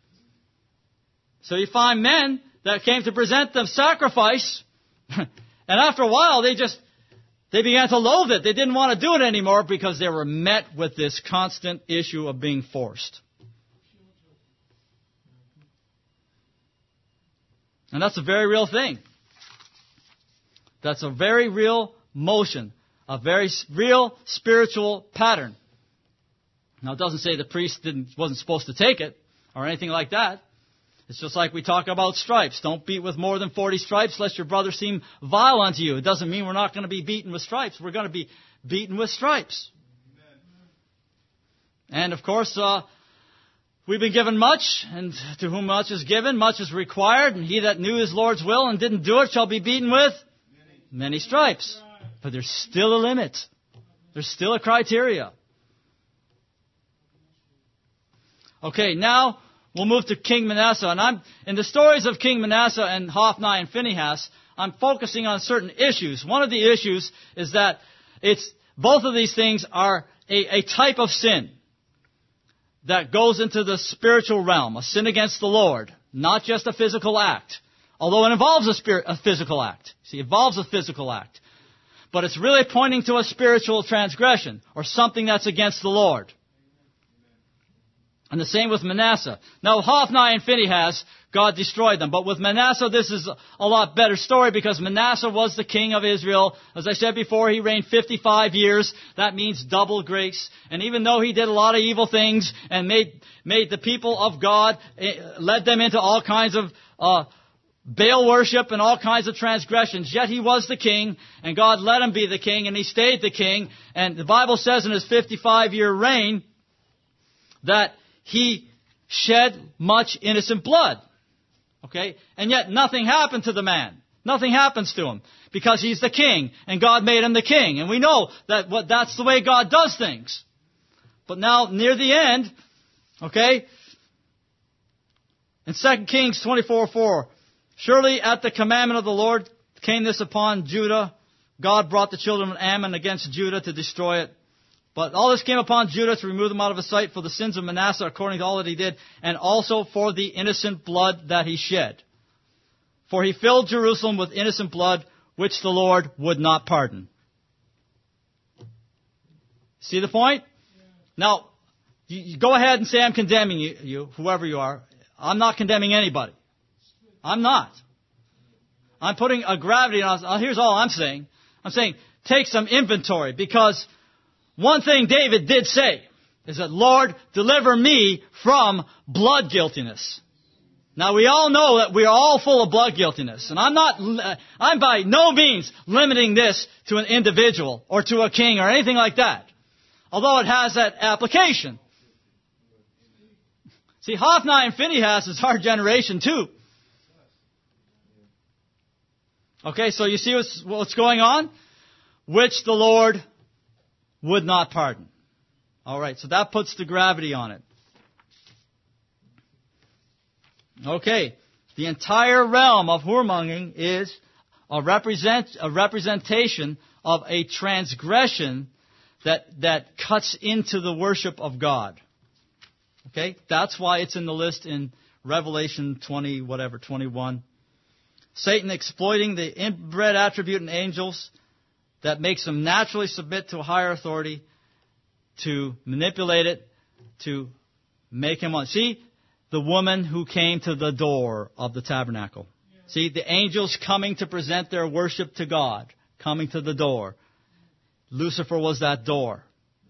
So you find men that came to present the sacrifice, and after a while they began to loathe it. They didn't want to do it anymore because they were met with this constant issue of being forced. And that's a very real thing. That's a very real motion, a very real spiritual pattern. Now, it doesn't say the priest wasn't supposed to take it or anything like that. It's just like we talk about stripes. Don't beat with more than 40 stripes lest your brother seem vile unto you. It doesn't mean we're not going to be beaten with stripes. We're going to be beaten with stripes. Amen. And of course, we've been given much, and to whom much is given, much is required. And he that knew his Lord's will and didn't do it shall be beaten with many stripes. But there's still a limit. There's still a criteria. Okay, now we'll move to King Manasseh. And in the stories of King Manasseh and Hophni and Phinehas, I'm focusing on certain issues. One of the issues is that both of these things are a type of sin that goes into the spiritual realm, a sin against the Lord, not just a physical act. Although it involves a physical act. See, it involves a physical act. But it's really pointing to a spiritual transgression, or something that's against the Lord. And the same with Manasseh. Now, Hophni and Phinehas, God destroyed them. But with Manasseh, this is a lot better story, because Manasseh was the king of Israel. As I said before, he reigned 55 years. That means double grace. And even though he did a lot of evil things and made the people of God, led them into all kinds of Baal worship and all kinds of transgressions, yet he was the king, and God let him be the king, and he stayed the king. And the Bible says in his 55-year reign that he shed much innocent blood. Okay? And yet nothing happened to the man. Nothing happens to him, because he's the king, and God made him the king. And we know that that's the way God does things. But now, near the end, okay, in 2 Kings 24:4, surely at the commandment of the Lord came this upon Judah. God brought the children of Ammon against Judah to destroy it. But all this came upon Judah to remove them out of his sight for the sins of Manasseh according to all that he did, and also for the innocent blood that he shed. For he filled Jerusalem with innocent blood, which the Lord would not pardon. See the point? Now, you go ahead and say I'm condemning you, whoever you are. I'm not condemning anybody. I'm not. I'm putting a gravity on. Here's all I'm saying. I'm saying take some inventory, because one thing David did say is that, Lord, deliver me from blood guiltiness. Now, we all know that we are all full of blood guiltiness. And I'm by no means limiting this to an individual or to a king or anything like that. Although it has that application. See, Hophni and Phinehas is our generation too. Okay, so you see what's going on? Which the Lord would not pardon. All right, so that puts the gravity on it. Okay, the entire realm of whoremongering is a representation of a transgression that cuts into the worship of God. Okay, that's why it's in the list in Revelation 21. Satan exploiting the inbred attribute in angels that makes them naturally submit to a higher authority, to manipulate it, to make him on. See, the woman who came to the door of the tabernacle. Yeah. See, the angels coming to present their worship to God, coming to the door. Lucifer was that door.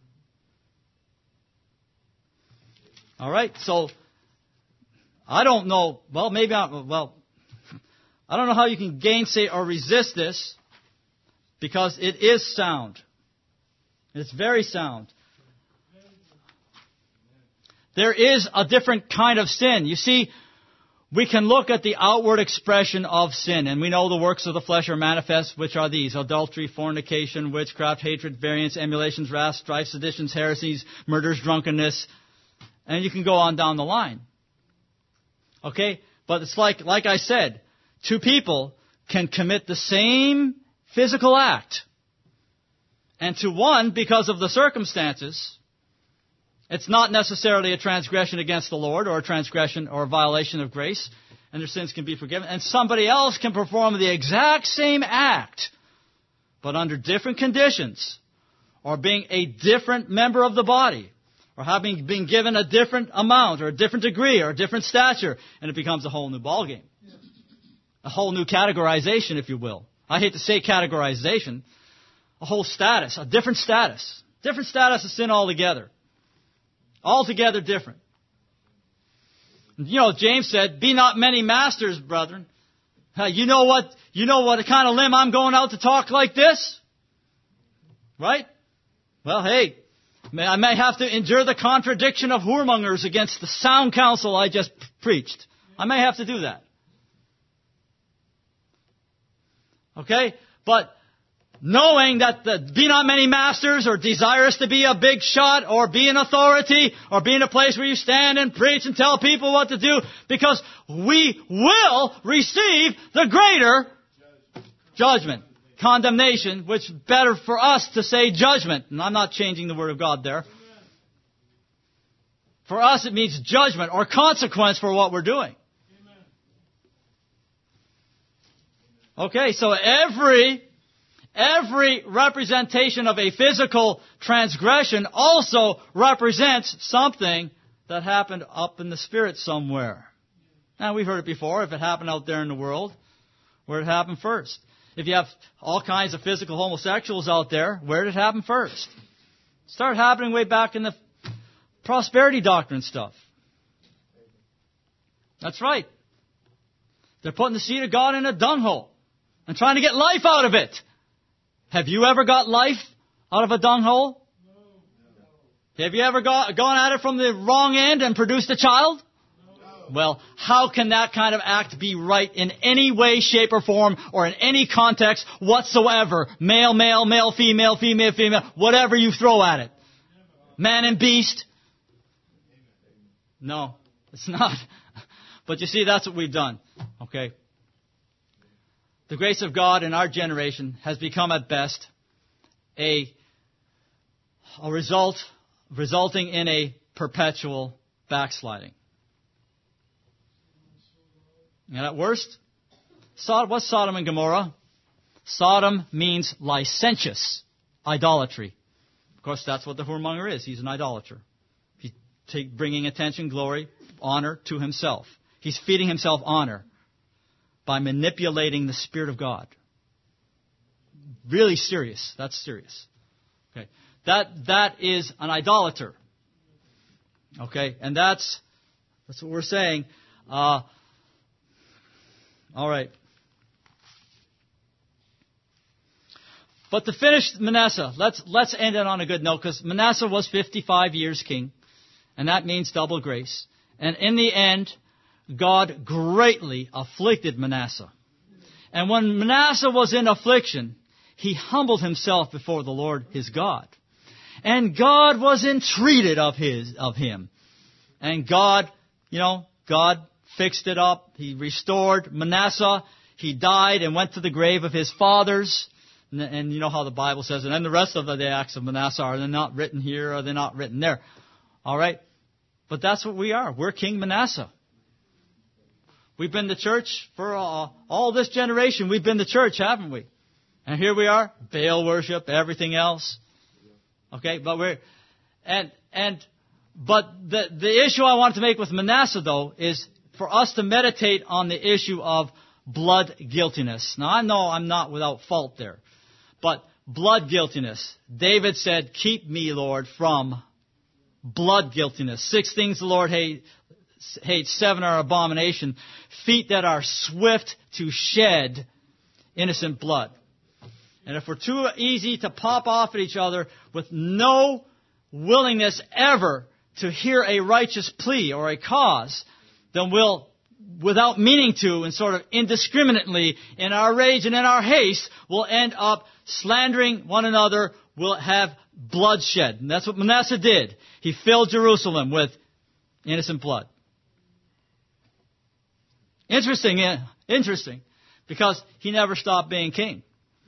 All right, so I don't know. Well, I don't know how you can gainsay or resist this, because it is sound. It's very sound. There is a different kind of sin. You see, we can look at the outward expression of sin, and we know the works of the flesh are manifest, which are these: adultery, fornication, witchcraft, hatred, variance, emulations, wrath, strife, seditions, heresies, murders, drunkenness, and you can go on down the line. Okay? But it's like I said, two people can commit the same physical act. And to one, because of the circumstances, it's not necessarily a transgression against the Lord, or a transgression or a violation of grace, and their sins can be forgiven. And somebody else can perform the exact same act, but under different conditions, or being a different member of the body, or having been given a different amount, or a different degree, or a different stature, and it becomes a whole new ballgame. A whole new categorization, if you will. I hate to say categorization. A whole status, a different status. Different status of sin altogether. Altogether different. You know, James said, be not many masters, brethren. You know what kind of limb I'm going out to talk like this? Right? Well, hey, I may have to endure the contradiction of whoremongers against the sound counsel I just preached. I may have to do that. Okay? But knowing that be not many masters, or desirous to be a big shot, or be an authority, or be in a place where you stand and preach and tell people what to do, because we will receive the greater judgment. Condemnation, which better for us to say judgment. And I'm not changing the word of God there. For us it means judgment or consequence for what we're doing. Okay, so every representation of a physical transgression also represents something that happened up in the spirit somewhere. Now, we've heard it before. If it happened out there in the world, where did it happen first? If you have all kinds of physical homosexuals out there, where did it happen first? It started happening way back in the prosperity doctrine stuff. That's right. They're putting the seed of God in a dunghole and trying to get life out of it. Have you ever got life out of a dunghole? No. Have you ever gone at it from the wrong end and produced a child? Well, how can that kind of act be right in any way, shape, or form, or in any context whatsoever? Male, male, male, female, female, female, whatever you throw at it. Man and beast? No, it's not. But you see, that's what we've done. Okay? The grace of God in our generation has become at best a result resulting in a perpetual backsliding. And at worst, what's Sodom and Gomorrah? Sodom means licentious, idolatry. Of course, that's what the whoremonger is. He's an idolater. He's bringing attention, glory, honor to himself. He's feeding himself honor by manipulating the Spirit of God. Really serious. That's serious. Okay, that is an idolater. Okay, and that's what we're saying. All right. But to finish Manasseh, let's end it on a good note, because Manasseh was 55 years king, and that means double grace. And in the end, God greatly afflicted Manasseh. And when Manasseh was in affliction, he humbled himself before the Lord his God. And God was entreated of him. And God fixed it up. He restored Manasseh. He died and went to the grave of his fathers. And you know how the Bible says, and then the rest of the acts of Manasseh, are they not written here? Are they not written there? All right. But that's what we are. We're King Manasseh. We've been the church for all this generation. We've been the church, haven't we? And here we are, Baal worship, everything else. Okay, but but the issue I wanted to make with Manasseh, though, is for us to meditate on the issue of blood guiltiness. Now, I know I'm not without fault there, but blood guiltiness. David said, "Keep me, Lord, from blood guiltiness." 6 things the Lord hates, 7 are abomination. Feet that are swift to shed innocent blood. And if we're too easy to pop off at each other with no willingness ever to hear a righteous plea or a cause, then we'll, without meaning to and sort of indiscriminately, in our rage and in our haste, we'll end up slandering one another. We'll have bloodshed. And that's what Manasseh did. He filled Jerusalem with innocent blood. Interesting, because he never stopped being king.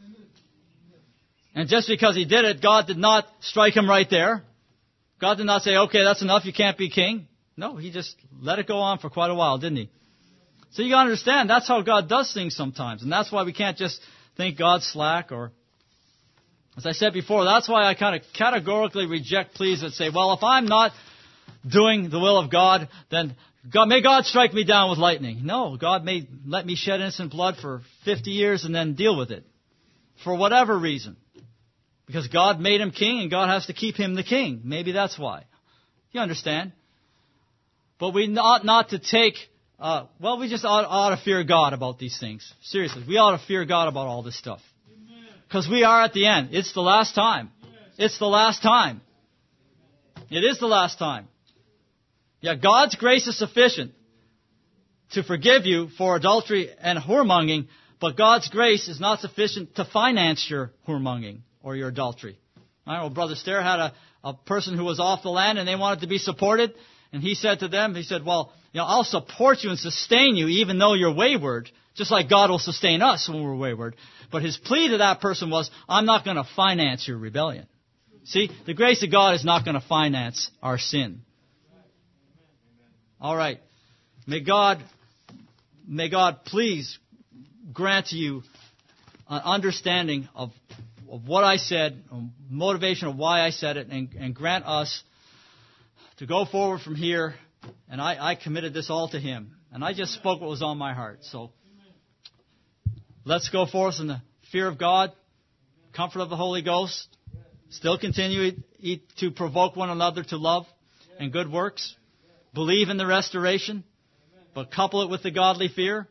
And just because he did it, God did not strike him right there. God did not say, "Okay, that's enough, you can't be king." No, he just let it go on for quite a while, didn't he? So you got to understand, that's how God does things sometimes. And that's why we can't just think God's slack, or, as I said before, that's why I kind of categorically reject pleas that say, "Well, if I'm not doing the will of God, then may God strike me down with lightning." No, God may let me shed innocent blood for 50 years and then deal with it. For whatever reason. Because God made him king and God has to keep him the king. Maybe that's why. You understand? But we ought not to take, we just ought to fear God about these things. Seriously, we ought to fear God about all this stuff. Because we are at the end. It's the last time. It's the last time. It is the last time. Yeah, God's grace is sufficient to forgive you for adultery and whoremongering, But God's grace is not sufficient to finance your whoremongering or your adultery. All right, well, Brother Stair had a person who was off the land and they wanted to be supported. And he said to them, he said, well, I'll support you and sustain you even though you're wayward, just like God will sustain us when we're wayward. But his plea to that person was, I'm not going to finance your rebellion. See, the grace of God is not going to finance our sin. All right. May God please grant to you an understanding of what I said, motivation of why I said it, and grant us to go forward from here. And I committed this all to Him. And I just spoke what was on my heart. So let's go forth in the fear of God, comfort of the Holy Ghost, still continue to provoke one another to love and good works, believe in the restoration, but couple it with the godly fear.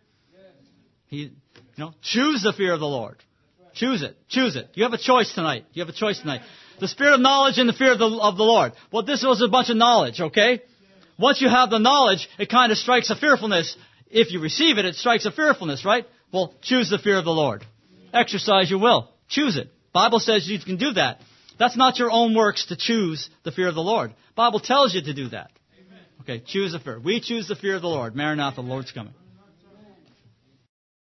Choose the fear of the Lord. Choose it. Choose it. You have a choice tonight. You have a choice tonight. The spirit of knowledge and the fear of the Lord. Well, this was a bunch of knowledge, okay? Once you have the knowledge, it kind of strikes a fearfulness. If you receive it, it strikes a fearfulness, right? Well, choose the fear of the Lord. Exercise your will. Choose it. Bible says you can do that. That's not your own works to choose the fear of the Lord. Bible tells you to do that. Okay, choose the fear. We choose the fear of the Lord. Maranatha, the Lord's coming.